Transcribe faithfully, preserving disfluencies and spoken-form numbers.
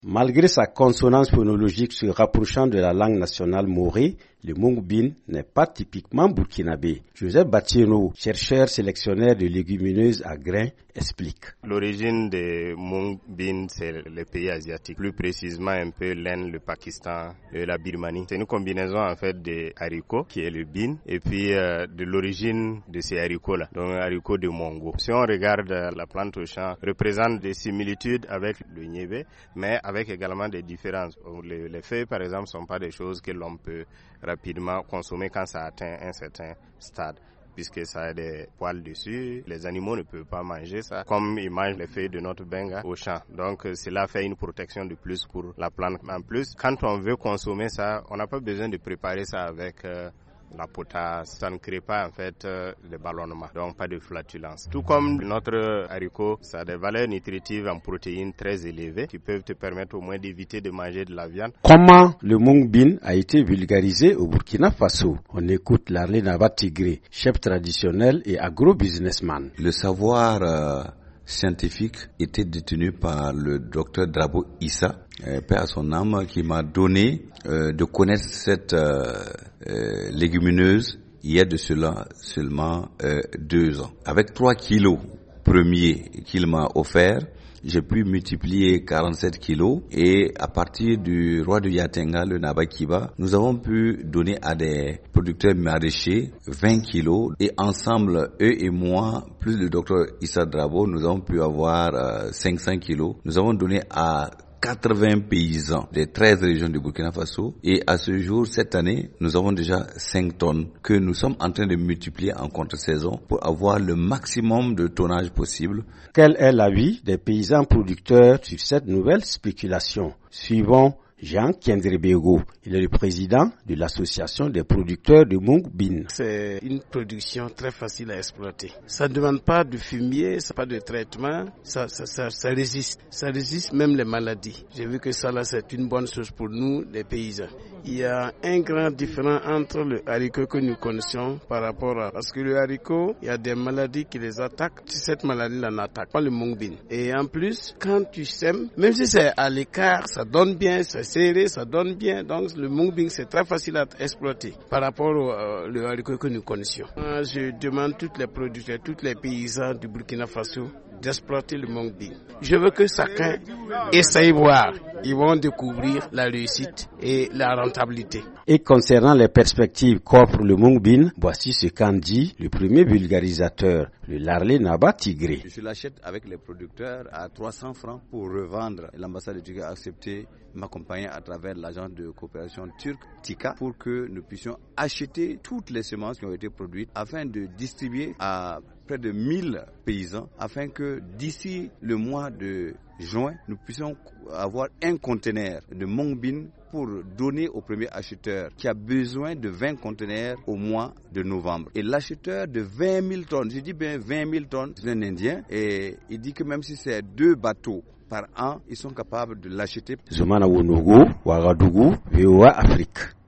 Malgré sa consonance phonologique se rapprochant de la langue nationale morée, le Mungbin n'est pas typiquement burkinabé. Joseph Batieno, chercheur sélectionneur de légumineuses à grains, explique. L'origine des Mungbin, c'est les pays asiatiques, plus précisément un peu l'Inde, le Pakistan et la Birmanie. C'est une combinaison en fait des haricots, qui est le bin, et puis euh, de l'origine de ces haricots-là, donc haricots de Mongo. Si on regarde la plante au champ, représente des similitudes avec le niébé, mais avec également des différences. Les, les feuilles, par exemple, ne sont pas des choses que l'on peut rapidement consommer quand ça atteint un certain stade, puisque ça a des poils dessus. Les animaux ne peuvent pas manger ça, comme ils mangent les feuilles de notre benga au champ. Donc cela fait une protection de plus pour la plante. En plus, quand on veut consommer ça, on n'a pas besoin de préparer ça avec euh, la potasse, ça ne crée pas en fait euh, de ballonnement, donc pas de flatulence. Tout comme notre haricot, ça a des valeurs nutritives en protéines très élevées qui peuvent te permettre au moins d'éviter de manger de la viande. Comment le Mungbin a été vulgarisé au Burkina Faso? On écoute Larlé Naba Tigré, chef traditionnel et agro-businessman. Le savoir euh, scientifique était détenu par le docteur Drabo Issa, euh, paix à son âme, qui m'a donné euh, de connaître cette euh, euh, légumineuse il y a de cela seulement euh, deux ans. Avec trois kilos premiers qu'il m'a offert, j'ai pu multiplier quarante-sept kilos et à partir du roi de Yatenga, le Nabakiba, nous avons pu donner à des producteurs maraîchers vingt kilos et ensemble, eux et moi, plus le docteur Issa Drabo, nous avons pu avoir euh, cinq cents kilos. Nous avons donné à quatre-vingts paysans des treize régions du Burkina Faso et à ce jour, cette année, nous avons déjà cinq tonnes que nous sommes en train de multiplier en contre-saison pour avoir le maximum de tonnage possible. Quel est l'avis des paysans producteurs sur cette nouvelle spéculation? Suivons Jean Kendrebego, il est le président de l'association des producteurs de Mungbin. C'est une production très facile à exploiter. Ça ne demande pas de fumier, ça pas de traitement, ça, ça, ça, ça résiste. Ça résiste même les maladies. J'ai vu que ça là c'est une bonne chose pour nous, les paysans. Il y a un grand différent entre le haricot que nous connaissons par rapport à... Parce que le haricot, il y a des maladies qui les attaquent. Cette maladie-là n'attaque pas le Mungbin. Et en plus, quand tu sèmes, même si c'est à l'écart, ça donne bien, c'est serré, ça donne bien. Donc le Mungbin, c'est très facile à exploiter par rapport au euh, le haricot que nous connaissions. Moi, je demande tous les producteurs, tous les paysans du Burkina Faso d'exploiter le Mungbin. Je veux que chacun essaye voir. Ils vont découvrir la réussite et la rentabilité. Et concernant les perspectives qu'offre le Mungbin, voici ce qu'en dit le premier vulgarisateur, le Larlé Naba Tigré. Je l'achète avec les producteurs à trois cents francs pour revendre. L'ambassade du Turquie a accepté m'accompagner à travers l'agence de coopération turque Tika pour que nous puissions acheter toutes les semences qui ont été produites afin de distribuer à près de mille paysans afin que d'ici le mois de juin, nous puissions avoir un conteneur de Mungbin pour donner au premier acheteur qui a besoin de vingt conteneurs au mois de novembre. Et l'acheteur de vingt mille tonnes, je dis bien vingt mille tonnes, c'est un Indien et il dit que même si c'est deux bateaux par an, ils sont capables de l'acheter. Zoumana Wonogo, Ouagadougou, V O A Afrique.